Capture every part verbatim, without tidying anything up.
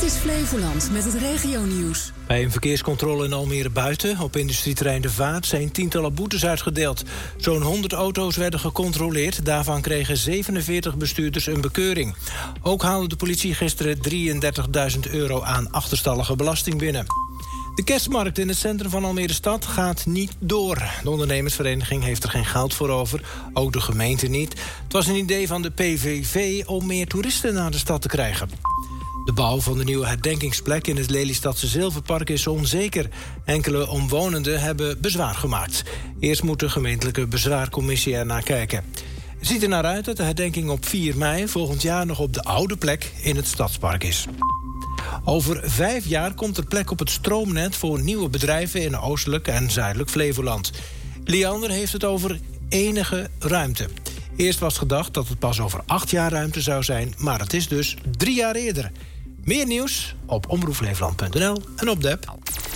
is Flevoland met het regionieuws. Bij een verkeerscontrole in Almere Buiten, op industrieterrein De Vaart, zijn tientallen boetes uitgedeeld. Zo'n honderd auto's werden gecontroleerd. Daarvan kregen zevenenveertig bestuurders een bekeuring. Ook haalde de politie gisteren drieëndertigduizend euro aan achterstallige belasting binnen. De kerstmarkt in het centrum van Almere Stad gaat niet door. De ondernemersvereniging heeft er geen geld voor over, ook de gemeente niet. Het was een idee van de P V V om meer toeristen naar de stad te krijgen. De bouw van de nieuwe herdenkingsplek in het Lelystadse Zilverpark is onzeker. Enkele omwonenden hebben bezwaar gemaakt. Eerst moet de gemeentelijke bezwaarcommissie ernaar kijken. Het ziet er naar uit dat de herdenking op vier mei volgend jaar nog op de oude plek in het Stadspark is. Over vijf jaar komt er plek op het stroomnet voor nieuwe bedrijven in oostelijk en zuidelijk Flevoland. Liander heeft het over enige ruimte. Eerst was gedacht dat het pas over acht jaar ruimte zou zijn, maar het is dus drie jaar eerder. Meer nieuws op omroep flevoland punt n l en op de app.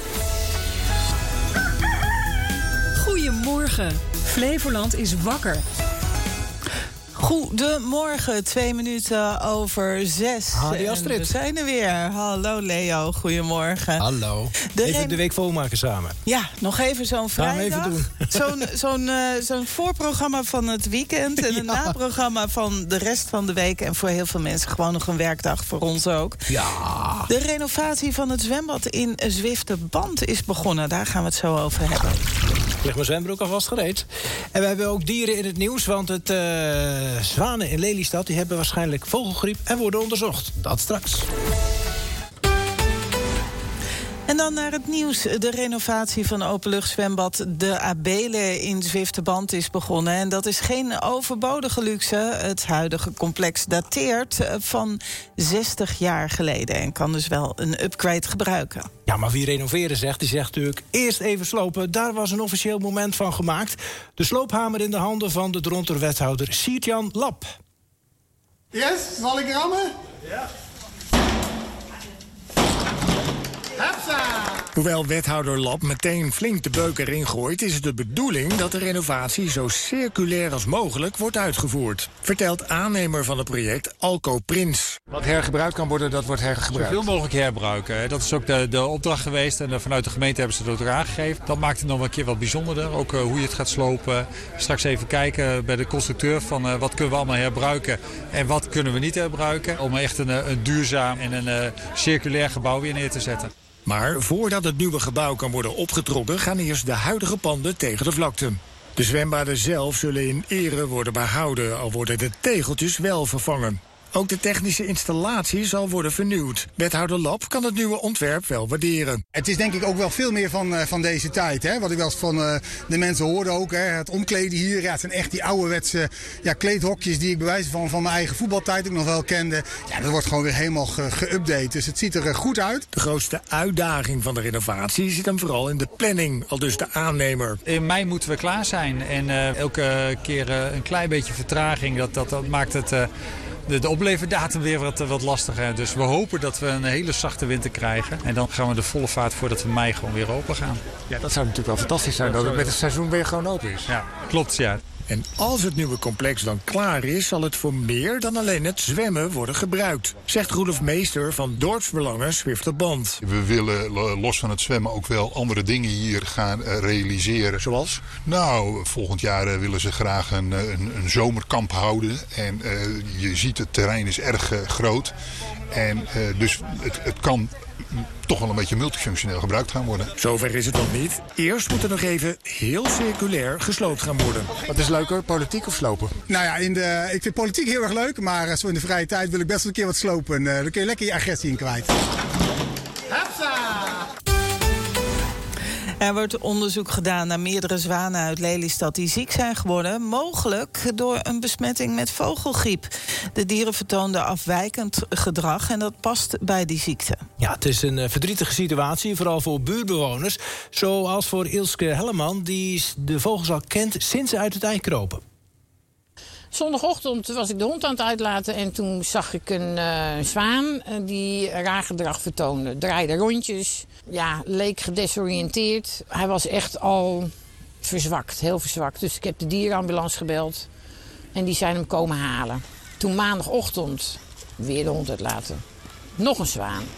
Goedemorgen. Flevoland is wakker. Goedemorgen, twee minuten over zes. Hallo Astrid. We zijn er weer. Hallo Leo, goedemorgen. Hallo. De even Ren... de week volmaken samen. Ja, nog even zo'n vrijdag. Gaan we even doen. Zo'n, zo'n, uh, zo'n voorprogramma van het weekend en een ja. naprogramma van de rest van de week. En voor heel veel mensen gewoon nog een werkdag, voor ons ook. Ja. De renovatie van het zwembad in Zwifterband is begonnen. Daar gaan we het zo over hebben. Ik leg mijn zwembroek alvast gereed. En we hebben ook dieren in het nieuws, want het uh, zwanen in Lelystad die hebben waarschijnlijk vogelgriep en worden onderzocht. Dat straks. En dan naar het nieuws. De renovatie van openluchtzwembad De Abele in Zwifterband is begonnen. En dat is geen overbodige luxe. Het huidige complex dateert van zestig jaar geleden en kan dus wel een upgrade gebruiken. Ja, maar wie renoveren zegt, die zegt natuurlijk eerst even slopen. Daar was een officieel moment van gemaakt. De sloophamer in de handen van de Dronter-wethouder Siert-Jan Lap. Yes, zal ik rammen? Ja. Hoewel wethouder Lap meteen flink de beuk erin gooit, is het de bedoeling dat de renovatie zo circulair als mogelijk wordt uitgevoerd. Vertelt aannemer van het project Alco Prins. Wat hergebruikt kan worden, dat wordt hergebruikt. Zoveel mogelijk herbruiken. Dat is ook de, de opdracht geweest en vanuit de gemeente hebben ze dat ook aangegeven. Dat maakt het nog een keer wat bijzonderder. Ook uh, hoe je het gaat slopen. Straks even kijken bij de constructeur van uh, wat kunnen we allemaal herbruiken en wat kunnen we niet herbruiken. Om echt een, een duurzaam en een uh, circulair gebouw weer neer te zetten. Maar voordat het nieuwe gebouw kan worden opgetrokken, gaan eerst de huidige panden tegen de vlakte. De zwembaden zelf zullen in ere worden behouden, al worden de tegeltjes wel vervangen. Ook de technische installatie zal worden vernieuwd. Wethouder Lap kan het nieuwe ontwerp wel waarderen. Het is denk ik ook wel veel meer van, uh, van deze tijd. Hè? Wat ik wel eens van uh, de mensen hoorde ook. Hè? Het omkleden hier. Ja, het zijn echt die ouderwetse ja, kleedhokjes die ik bij wijze van, van mijn eigen voetbaltijd ook nog wel kende. Ja, dat wordt gewoon weer helemaal geüpdate. Dus het ziet er uh, goed uit. De grootste uitdaging van de renovatie zit hem vooral in de planning, al dus de aannemer. In mei moeten we klaar zijn. En uh, elke keer uh, een klein beetje vertraging. Dat, dat, dat maakt het... Uh, De, de opleverdatum weer wat, wat lastiger. Dus we hopen dat we een hele zachte winter krijgen. En dan gaan we de volle vaart voordat we mei gewoon weer open gaan. Ja, dat zou natuurlijk wel fantastisch zijn, dat het met het seizoen weer gewoon open is. Ja, klopt, ja. En als het nieuwe complex dan klaar is, zal het voor meer dan alleen het zwemmen worden gebruikt, zegt Roelof Meester van Dorpsbelangen Zwifterband. We willen los van het zwemmen ook wel andere dingen hier gaan realiseren. Zoals? Nou, volgend jaar willen ze graag een, een, een zomerkamp houden. En uh, je ziet het terrein is erg uh, groot. En uh, dus het, het kan toch wel een beetje multifunctioneel gebruikt gaan worden. Zover is het nog niet. Eerst moet er nog even heel circulair gesloopt gaan worden. Wat is leuker, politiek of slopen? Nou ja, in de, ik vind politiek heel erg leuk, maar zo in de vrije tijd wil ik best wel een keer wat slopen. Uh, dan kun je lekker je agressie in kwijt. Er wordt onderzoek gedaan naar meerdere zwanen uit Lelystad die ziek zijn geworden, mogelijk door een besmetting met vogelgriep. De dieren vertoonden afwijkend gedrag en dat past bij die ziekte. Ja, het is een uh, verdrietige situatie, vooral voor buurtbewoners. Zoals voor Ilske Helleman, die de vogels al kent sinds ze uit het ei kropen. Zondagochtend was ik de hond aan het uitlaten en toen zag ik een uh, zwaan uh, die raar gedrag vertoonde. Draaide rondjes, ja, leek gedesoriënteerd. Hij was echt al verzwakt, heel verzwakt. Dus ik heb de dierenambulance gebeld en die zijn hem komen halen. Toen maandagochtend weer de hond uitlaten. Nog een zwaan.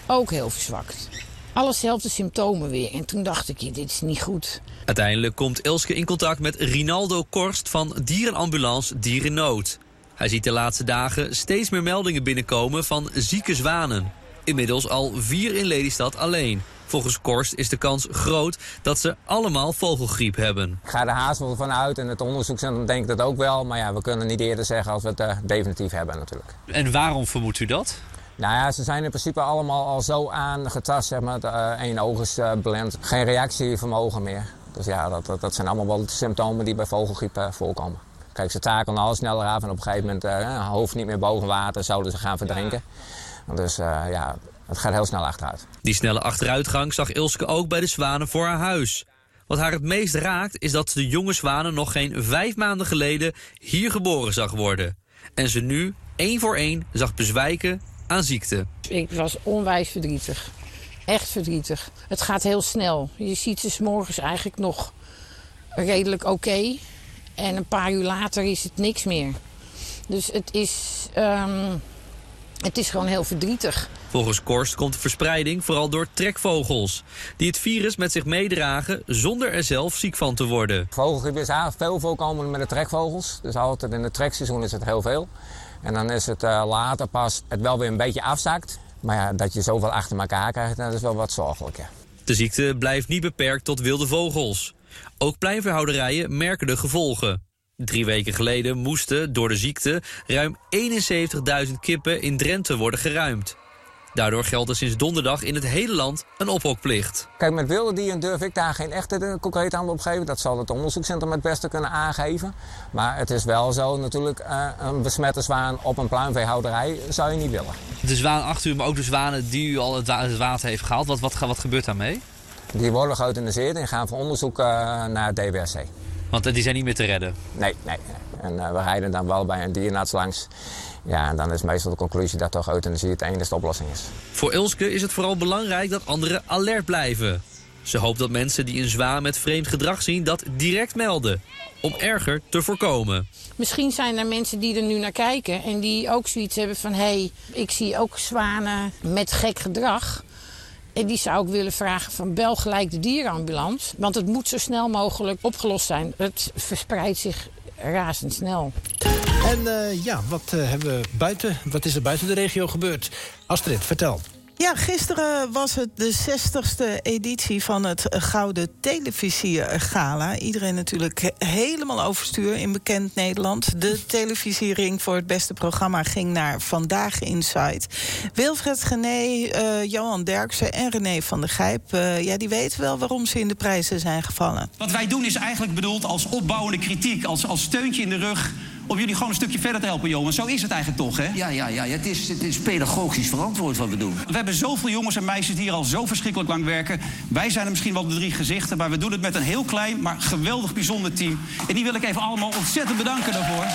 ook heel verzwakt. Alleszelfde symptomen weer. En toen dacht ik, dit is niet goed. Uiteindelijk komt Elske in contact met Rinaldo Korst van dierenambulance Dierennood. Hij ziet de laatste dagen steeds meer meldingen binnenkomen van zieke zwanen. Inmiddels al vier in Lelystad alleen. Volgens Korst is de kans groot dat ze allemaal vogelgriep hebben. Ik ga er haast wel van uit en het onderzoekscentrum denkt dat ook wel. Maar ja, we kunnen niet eerder zeggen als we het uh, definitief hebben natuurlijk. En waarom vermoedt u dat? Nou ja, ze zijn in principe allemaal al zo aangetast, zeg maar. Eén uh, oog is uh, blind, geen reactievermogen meer. Dus ja, dat, dat, dat zijn allemaal wel de symptomen die bij vogelgriep uh, voorkomen. Kijk, ze takelen al sneller af en op een gegeven moment uh, hoofd niet meer boven water, zouden ze gaan verdrinken. Dus uh, ja, het gaat heel snel achteruit. Die snelle achteruitgang zag Elske ook bij de zwanen voor haar huis. Wat haar het meest raakt is dat de jonge zwanen nog geen vijf maanden geleden hier geboren zag worden. En ze nu één voor één zag bezwijken aan ziekte. Ik was onwijs verdrietig. Echt verdrietig. Het gaat heel snel. Je ziet ze 's morgens eigenlijk nog redelijk oké. Okay. En een paar uur later is het niks meer. Dus het is, um, het is gewoon heel verdrietig. Volgens Korst komt de verspreiding vooral door trekvogels. Die het virus met zich meedragen zonder er zelf ziek van te worden. Vogelgriep is eigenlijk veel voorkomend met de trekvogels. Dus altijd in het trekseizoen is het heel veel. En dan is het uh, later pas het wel weer een beetje afzakt. Maar ja, dat je zoveel achter elkaar krijgt, dat is wel wat zorgelijk. Ja. De ziekte blijft niet beperkt tot wilde vogels. Ook pleinveehouderijen merken de gevolgen. Drie weken geleden moesten door de ziekte ruim eenenzeventigduizend kippen in Drenthe worden geruimd. Daardoor geldt er sinds donderdag in het hele land een ophokplicht. Kijk, met wilde dieren durf ik daar geen echte concrete antwoord op geven. Dat zal het onderzoekscentrum het beste kunnen aangeven. Maar het is wel zo natuurlijk, uh, een besmette zwaan op een pluimveehouderij zou je niet willen. De zwaan achter u, maar ook de zwanen die u al het water heeft gehaald. Wat, wat, wat gebeurt daarmee? Die worden geëuthaniseerd en gaan voor onderzoek uh, naar het D W S C. Want uh, die zijn niet meer te redden? Nee, nee. En uh, we rijden dan wel bij een dierenarts langs. Ja, en dan is meestal de conclusie dat toch euthanasie het enige oplossing is. Voor Elske is het vooral belangrijk dat anderen alert blijven. Ze hoopt dat mensen die een zwaan met vreemd gedrag zien dat direct melden. Om erger te voorkomen. Misschien zijn er mensen die er nu naar kijken en die ook zoiets hebben van... hé, hey, ik zie ook zwanen met gek gedrag. En die zou ik willen vragen van bel gelijk de dierenambulance. Want het moet zo snel mogelijk opgelost zijn. Het verspreidt zich razendsnel. En uh, ja, wat, uh, hebben we buiten, wat is er buiten de regio gebeurd? Astrid, vertel. Ja, gisteren was het de zestigste editie van het Gouden Televisiegala. Iedereen natuurlijk helemaal overstuur in bekend Nederland. De televisiering voor het beste programma ging naar Vandaag Inside. Wilfred Genee, uh, Johan Derksen en René van der Gijp... Uh, ja, die weten wel waarom ze in de prijzen zijn gevallen. Wat wij doen is eigenlijk bedoeld als opbouwende kritiek, als, als steuntje in de rug... om jullie gewoon een stukje verder te helpen, Johan. Zo is het eigenlijk toch, hè? Ja, ja, ja. Het is, het is pedagogisch verantwoord wat we doen. We hebben zoveel jongens en meisjes die hier al zo verschrikkelijk lang werken. Wij zijn er misschien wel de drie gezichten, maar we doen het met een heel klein, maar geweldig bijzonder team. En die wil ik even allemaal ontzettend bedanken daarvoor.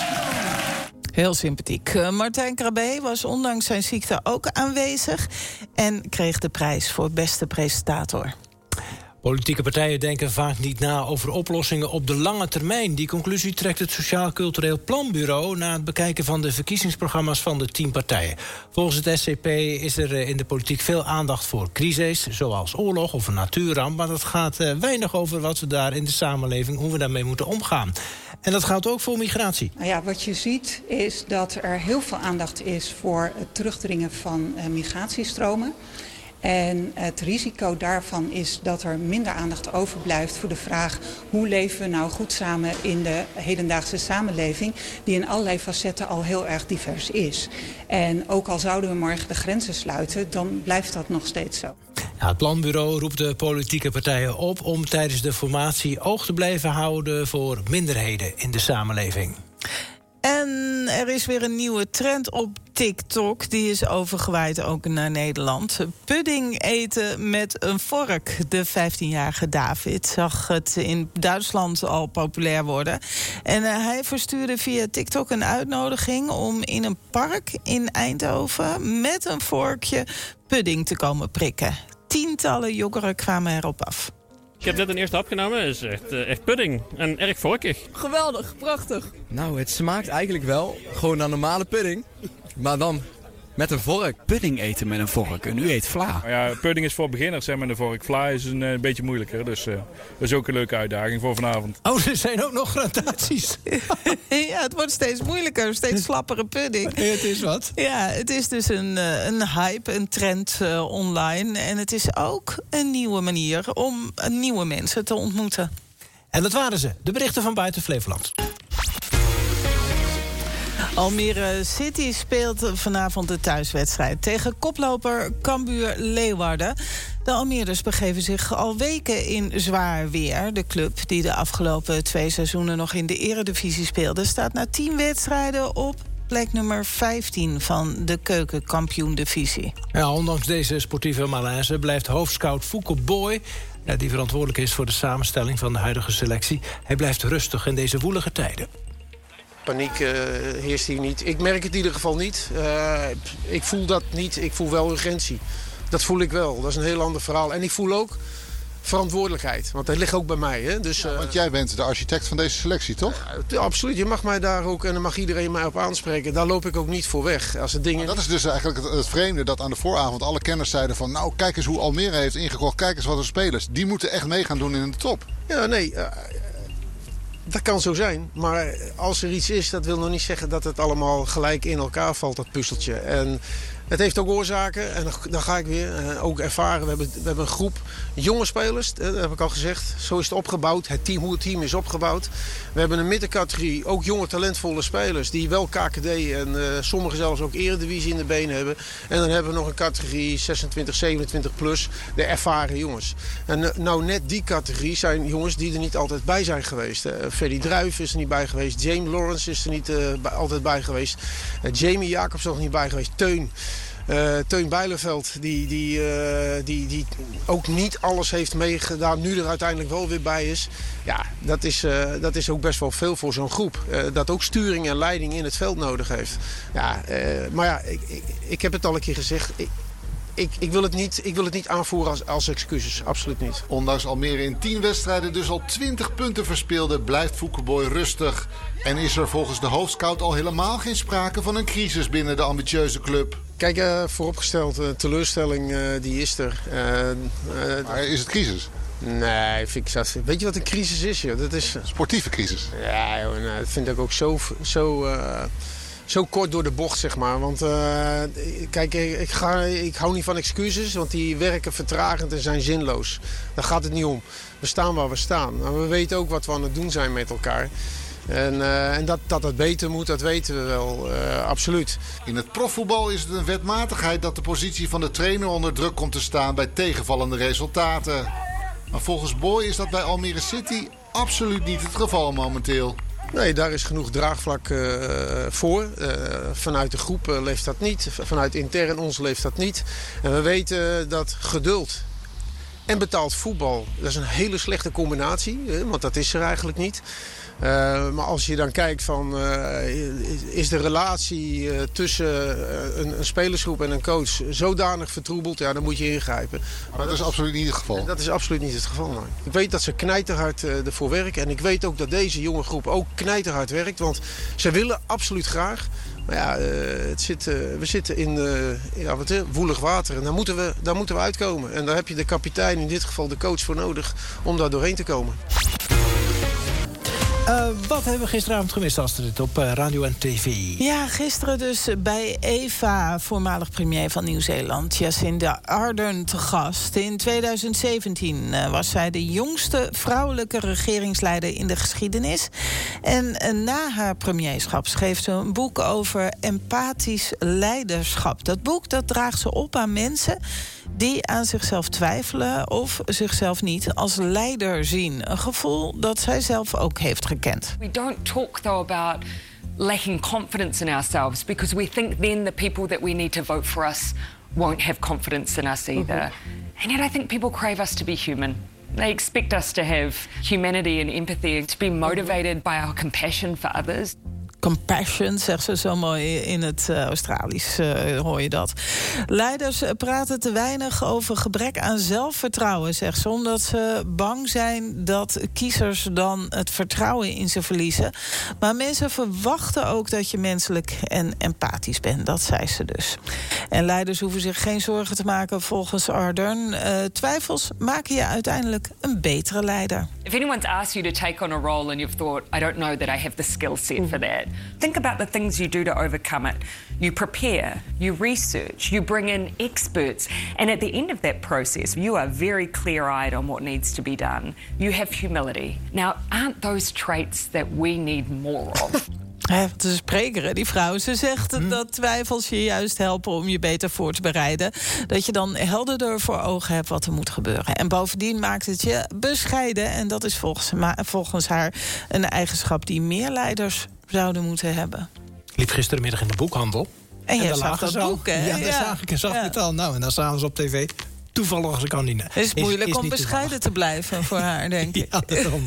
Heel sympathiek. Uh, Martijn Krabbe was ondanks zijn ziekte ook aanwezig en kreeg de prijs voor beste presentator. Politieke partijen denken vaak niet na over oplossingen op de lange termijn. Die conclusie trekt het Sociaal Cultureel Planbureau na het bekijken van de verkiezingsprogramma's van de tien partijen. Volgens het S C P is er in de politiek veel aandacht voor crises, zoals oorlog of een natuurramp, maar dat gaat weinig over wat we daar in de samenleving, hoe we daarmee moeten omgaan. En dat geldt ook voor migratie. Nou ja, wat je ziet is dat er heel veel aandacht is voor het terugdringen van uh, migratiestromen. En het risico daarvan is dat er minder aandacht overblijft voor de vraag hoe leven we nou goed samen in de hedendaagse samenleving die in allerlei facetten al heel erg divers is. En ook al zouden we morgen de grenzen sluiten, dan blijft dat nog steeds zo. Ja, het planbureau roept de politieke partijen op om tijdens de formatie oog te blijven houden voor minderheden in de samenleving. En er is weer een nieuwe trend op TikTok. Die is overgewaaid ook naar Nederland. Pudding eten met een vork. De vijftienjarige David zag het in Duitsland al populair worden. En uh, hij verstuurde via TikTok een uitnodiging om in een park in Eindhoven met een vorkje pudding te komen prikken. Tientallen jongeren kwamen erop af. Ik heb net een eerste hap genomen. Het is echt, uh, echt pudding. En erg vorkig. Geweldig, prachtig. Nou, het smaakt eigenlijk wel gewoon naar normale pudding. Maar dan Met een vork. Pudding eten met een vork. En u eet vla. Ja, pudding is voor beginners hè, met een vork. Vla is een, een beetje moeilijker. Dus uh, dat is ook een leuke uitdaging voor vanavond. Oh, er zijn ook nog gradaties. Ja, het wordt steeds moeilijker. Steeds slappere pudding. Ja, het is wat. Ja, het is dus een, een hype, een trend uh, online. En het is ook een nieuwe manier om nieuwe mensen te ontmoeten. En dat waren ze, de berichten van buiten Flevoland. Almere City speelt vanavond de thuiswedstrijd tegen koploper Cambuur Leeuwarden. De Almeerders begeven zich al weken in zwaar weer. De club, die de afgelopen twee seizoenen nog in de eredivisie speelde, staat na tien wedstrijden op plek nummer vijftien van de keukenkampioen-divisie. Ja, ondanks deze sportieve malaise blijft hoofdscout Fouke Boy, ja, die verantwoordelijk is voor de samenstelling van de huidige selectie, hij blijft rustig in deze woelige tijden. Paniek uh, heerst hier niet. Ik merk het in ieder geval niet. Uh, ik voel dat niet. Ik voel wel urgentie. Dat voel ik wel. Dat is een heel ander verhaal. En ik voel ook verantwoordelijkheid. Want dat ligt ook bij mij. Hè? Dus, uh, ja, want jij bent de architect van deze selectie, toch? Uh, absoluut. Je mag mij daar ook, en dan mag iedereen mij op aanspreken. Daar loop ik ook niet voor weg. Als het dingen... Dat is dus eigenlijk het, het vreemde, dat aan de vooravond alle kenners zeiden van, nou, kijk eens hoe Almere heeft ingekocht. Kijk eens wat de spelers. Die moeten echt mee gaan doen in de top. Ja, nee... Uh, Dat kan zo zijn, maar als er iets is, dat wil nog niet zeggen dat het allemaal gelijk in elkaar valt, dat puzzeltje. En het heeft ook oorzaken en dan ga ik weer uh, ook ervaren. We hebben, we hebben een groep jonge spelers, dat heb ik al gezegd. Zo is het opgebouwd, het team, hoe het team is opgebouwd. We hebben een middencategorie, ook jonge talentvolle spelers die wel K K D en uh, sommigen zelfs ook eredivisie in de benen hebben. En dan hebben we nog een categorie zesentwintig, zevenentwintig plus, de ervaren jongens. En uh, nou net die categorie zijn jongens die er niet altijd bij zijn geweest. Uh, Ferdy Druijf is er niet bij geweest, James Lawrence is er niet uh, bij, altijd bij geweest. Uh, Jamie Jacobs is er nog niet bij geweest, Teun. Uh, Teun Bijleveld, die, die, uh, die, die ook niet alles heeft meegedaan, nu er uiteindelijk wel weer bij is. Ja, dat is, uh, dat is ook best wel veel voor zo'n groep. Uh, dat ook sturing en leiding in het veld nodig heeft. Ja, uh, maar ja, ik, ik, ik heb het al een keer gezegd. Ik, Ik, ik, wil het niet, ik wil het niet aanvoeren als, als excuses, absoluut niet. Ondanks Almere in tien wedstrijden dus al twintig punten verspeelde, blijft Fouke Boy rustig. En is er volgens de hoofdscout al helemaal geen sprake van een crisis binnen de ambitieuze club. Kijk, uh, vooropgesteld, uh, teleurstelling uh, die is er. Uh, uh, maar is het crisis? Nee, vind ik zelfs, weet je wat een crisis is? Joh? Dat is sportieve crisis. Ja, joh, nou, dat vind ik ook zo... zo uh, Zo kort door de bocht, zeg maar. Want uh, kijk, ik, ga, ik hou niet van excuses, want die werken vertragend en zijn zinloos. Daar gaat het niet om. We staan waar we staan. Maar we weten ook wat we aan het doen zijn met elkaar. En, uh, en dat, dat het beter moet, dat weten we wel, uh, absoluut. In het profvoetbal is het een wetmatigheid dat de positie van de trainer onder druk komt te staan bij tegenvallende resultaten. Maar volgens Boy is dat bij Almere City absoluut niet het geval momenteel. Nee, daar is genoeg draagvlak uh, voor. Uh, vanuit de groep uh, leeft dat niet. Vanuit intern ons leeft dat niet. En we weten dat geduld en betaald voetbal, dat is een hele slechte combinatie. Hè, want dat is er eigenlijk niet. Uh, maar als je dan kijkt van, uh, is de relatie uh, tussen uh, een, een spelersgroep en een coach zodanig vertroebeld, ja, dan moet je ingrijpen. Maar, maar dat is absoluut niet het geval? Dat is absoluut niet het geval, nee. Ik weet dat ze knijterhard uh, ervoor werken en ik weet ook dat deze jonge groep ook knijterhard werkt, want ze willen absoluut graag. Maar ja, uh, het zit, uh, we zitten in uh, ja, wat, uh, woelig water en daar moeten, we, daar moeten we uitkomen. En daar heb je de kapitein, in dit geval de coach, voor nodig om daar doorheen te komen. Uh, wat hebben we gisteravond gemist, Astrid, op uh, radio en tv? Ja, gisteren dus bij Eva, voormalig premier van Nieuw-Zeeland, Jacinda Ardern, te gast. In tweeduizend zeventien uh, was zij de jongste vrouwelijke regeringsleider in de geschiedenis. En uh, na haar premierschap schreef ze een boek over empathisch leiderschap. Dat boek dat draagt ze op aan mensen die aan zichzelf twijfelen of zichzelf niet als leider zien. Een gevoel dat zij zelf ook heeft gekend. We don't talk though about lacking confidence in ourselves because we think then the people that we need to vote for us won't have confidence in us either. Mm-hmm. And yet I think people crave us to be human. They expect us to have humanity and empathy, to be motivated by our compassion for others. compassion, zegt ze zo mooi in het uh, Australisch, uh, hoor je dat. Leiders praten te weinig over gebrek aan zelfvertrouwen, zegt ze, omdat ze bang zijn dat kiezers dan het vertrouwen in ze verliezen. Maar mensen verwachten ook dat je menselijk en empathisch bent, dat zei ze dus. En leiders hoeven zich geen zorgen te maken volgens Ardern. Uh, twijfels maken je uiteindelijk een betere leider. If anyone's asked you to take on a role and you've thought, I don't know that I have the skill set for that, think about the things you do to overcome it. You prepare, you research, you bring in experts, and at the end of that process, you are very clear-eyed on what needs to be done. You have humility. Now, aren't those traits that we need more of? Ja, het is een spreker, die vrouw. Ze zegt hmm. dat twijfels je juist helpen om je beter voor te bereiden. Dat je dan helderder voor ogen hebt wat er moet gebeuren. En bovendien maakt het je bescheiden. En dat is volgens, volgens haar een eigenschap die meer leiders zouden moeten hebben. Ik liep gistermiddag in de boekhandel. En, en jij zag dat boek, hè? Ja, daar ja. zag ik en zag ja. het al. Nou, en dan s'avonds op tv. Toevallig als ik kan niet. Het is moeilijk is, is om bescheiden toevallig. te blijven voor haar, denk ik. Ja, daarom.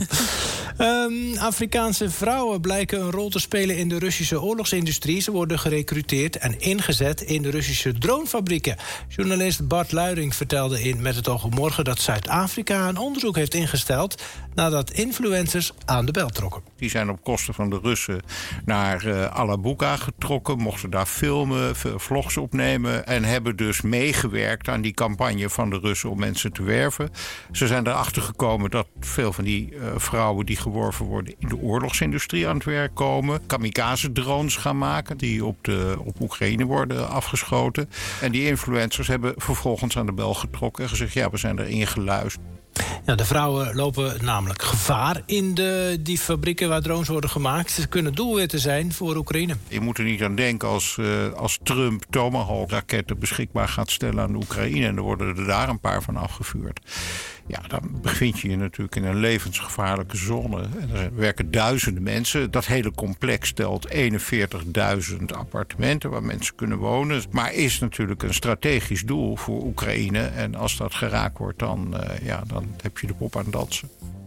um, Afrikaanse vrouwen blijken een rol te spelen in de Russische oorlogsindustrie. Ze worden gerecruiteerd en ingezet in de Russische dronefabrieken. Journalist Bart Luijring vertelde in Met het oog op morgen dat Zuid-Afrika een onderzoek heeft ingesteld nadat influencers aan de bel trokken. Die zijn op kosten van de Russen naar uh, Alabuka getrokken, mochten daar filmen, vlogs opnemen en hebben dus meegewerkt aan die campagne van de Russen om mensen te werven. Ze zijn erachter gekomen dat veel van die uh, vrouwen die geworven worden in de oorlogsindustrie aan het werk komen. Kamikaze-drones gaan maken die op, de, op Oekraïne worden afgeschoten. En die influencers hebben vervolgens aan de bel getrokken en gezegd, ja, we zijn erin geluisterd. Ja, de vrouwen lopen namelijk gevaar in de, die fabrieken waar drones worden gemaakt. Ze kunnen doelwitten zijn voor Oekraïne. Je moet er niet aan denken als, uh, als Trump Tomahawk-raketten beschikbaar gaat stellen aan de Oekraïne. En er worden er daar een paar van afgevuurd. Ja, dan bevind je je natuurlijk in een levensgevaarlijke zone. En er werken duizenden mensen. Dat hele complex stelt eenenveertigduizend appartementen waar mensen kunnen wonen. Maar is natuurlijk een strategisch doel voor Oekraïne. En als dat geraakt wordt, dan, uh, ja, dan heb je de pop aan het dansen.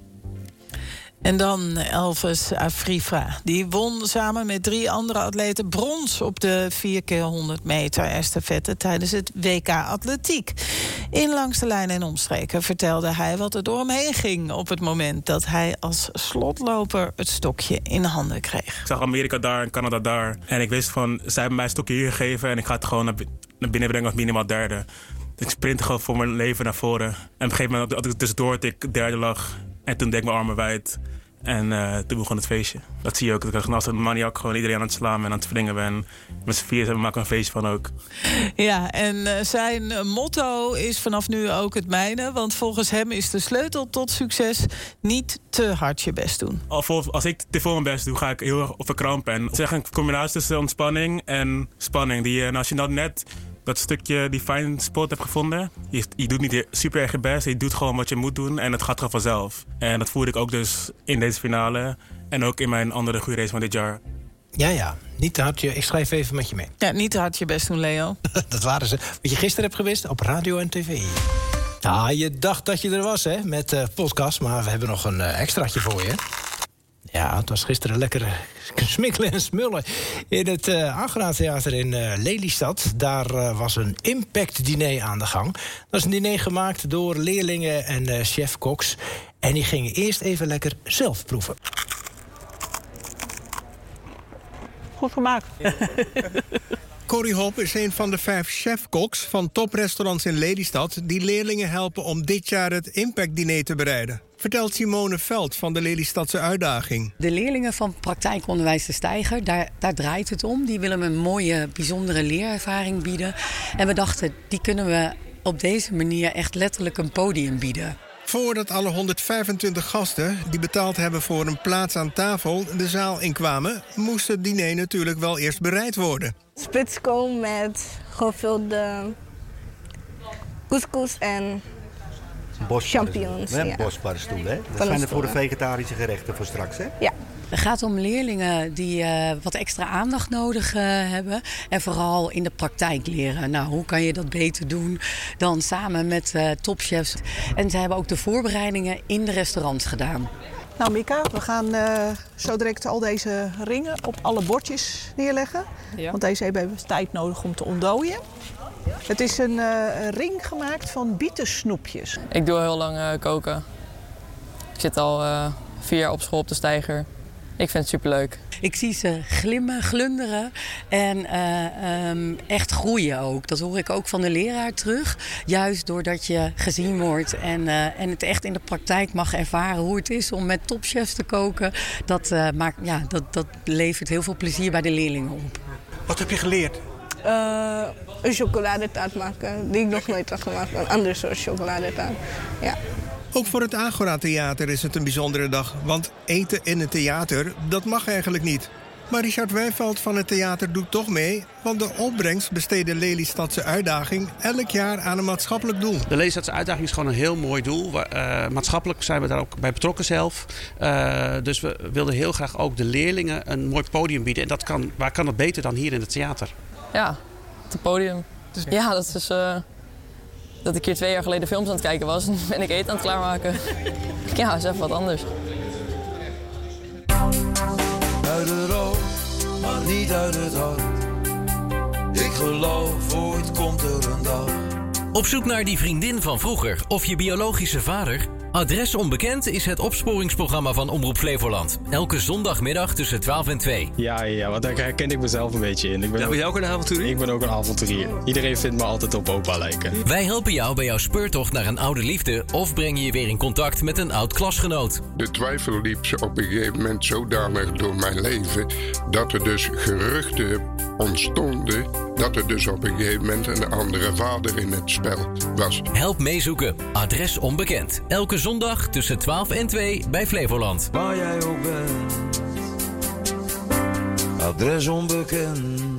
En dan Elvis Afrifa. Die won samen met drie andere atleten brons op de vier keer honderd meter estafette tijdens het W K Atletiek. In Langs de Lijn en Omstreken vertelde hij wat er door hem heen ging op het moment dat hij als slotloper het stokje in handen kreeg. Ik zag Amerika daar en Canada daar. En ik wist van, zij hebben mij een stokje hier gegeven en ik ga het gewoon naar binnen brengen als minimaal derde. Ik sprint gewoon voor mijn leven naar voren. En op een gegeven moment had ik tussendoor dat ik derde lag. En toen deed ik mijn armen wijd. En uh, toen begon het feestje. Dat zie je ook. Dat ik als een maniak gewoon iedereen aan het slaan en aan het wringen ben. Met z'n vier maken we een feestje van ook. Ja, en uh, zijn motto is vanaf nu ook het mijne. Want volgens hem is de sleutel tot succes niet te hard je best doen. Als ik te veel mijn best doe, ga ik heel erg verkrampen. En het is echt een combinatie tussen ontspanning en spanning. Die, en als je dan net dat stukje, die fine spot hebt gevonden. Je, je doet niet super erg je best. Je doet gewoon wat je moet doen en het gaat gewoon vanzelf. En dat voelde ik ook dus in deze finale. En ook in mijn andere goede race van dit jaar. Ja, ja. Niet te hard je... Ik schrijf even met je mee. Ja, niet te hard je best doen, Leo. Dat waren ze. Wat je gisteren hebt gewist op radio en tv. Ja, je dacht dat je er was, hè, met uh, podcast. Maar we hebben nog een uh, extraatje voor je. Ja, het was gisteren lekker smikkelen en smullen in het uh, Agora Theater in uh, Lelystad. Daar uh, was een impact-diner aan de gang. Dat is een diner gemaakt door leerlingen en uh, chef-koks. En die gingen eerst even lekker zelf proeven. Goed gemaakt. Corrie Hop is een van de vijf chef-koks van toprestaurants in Lelystad die leerlingen helpen om dit jaar het impactdiner te bereiden. Vertelt Simone Veld van de Lelystadse Uitdaging. De leerlingen van Praktijkonderwijs de Steiger, daar, daar draait het om. Die willen een mooie, bijzondere leerervaring bieden. En we dachten, die kunnen we op deze manier echt letterlijk een podium bieden. Voordat alle honderdvijfentwintig gasten die betaald hebben voor een plaats aan tafel de zaal inkwamen, moest het diner natuurlijk wel eerst bereid worden. Spitskool met gevulde couscous en champignons. Ja. Bospaddenstoelen, hè? Dat zijn er voor de vegetarische gerechten voor straks, hè? Ja. Het gaat om leerlingen die uh, wat extra aandacht nodig uh, hebben. En vooral in de praktijk leren. Nou, hoe kan je dat beter doen dan samen met uh, topchefs. En ze hebben ook de voorbereidingen in de restaurants gedaan. Nou Mika, we gaan uh, zo direct al deze ringen op alle bordjes neerleggen. Ja. Want deze hebben we tijd nodig om te ontdooien. Het is een uh, ring gemaakt van bietensnoepjes. Ik doe heel lang uh, koken. Ik zit al uh, vier jaar op school op de Steiger. Ik vind het superleuk. Ik zie ze glimmen, glunderen en uh, um, echt groeien ook. Dat hoor ik ook van de leraar terug. Juist doordat je gezien wordt en, uh, en het echt in de praktijk mag ervaren hoe het is om met topchefs te koken. Dat, uh, maakt, ja, dat, dat levert heel veel plezier bij de leerlingen op. Wat heb je geleerd? Uh, een chocoladetaart maken, die ik nog nooit had gemaakt. Een ander soort chocoladetaart, ja. Ook voor het Agora Theater is het een bijzondere dag. Want eten in het theater, dat mag eigenlijk niet. Maar Richard Wijnveld van het theater doet toch mee. Want de opbrengst besteedt de Lelystadse Uitdaging elk jaar aan een maatschappelijk doel. De Lelystadse Uitdaging is gewoon een heel mooi doel. Uh, maatschappelijk zijn we daar ook bij betrokken zelf. Uh, dus we wilden heel graag ook de leerlingen een mooi podium bieden. En dat kan, waar kan dat beter dan hier in het theater? Ja, het podium. Dus ja, dat is... Uh... Dat ik hier twee jaar geleden films aan het kijken was en ben ik eten aan het klaarmaken. Ja, dat is even wat anders. Uit het oog, maar niet uit het hart. Ik geloof, ooit komt er een dag. Op zoek naar die vriendin van vroeger of je biologische vader? Adres Onbekend is het opsporingsprogramma van Omroep Flevoland. Elke zondagmiddag tussen twaalf en twee. Ja, ja, want daar herken ik mezelf een beetje in. Ik ben, ja, ben jij ook een avonturier? Ik ben ook een avonturier. Iedereen vindt me altijd op opa lijken. Wij helpen jou bij jouw speurtocht naar een oude liefde of brengen je weer in contact met een oud klasgenoot. De twijfel liep op een gegeven moment zodanig door mijn leven dat er dus geruchten ontstonden dat er dus op een gegeven moment een andere vader in het spel was. Help meezoeken. Adres Onbekend. Elke zondag tussen twaalf en twee bij Flevoland. Waar jij ook bent. Adres Onbekend.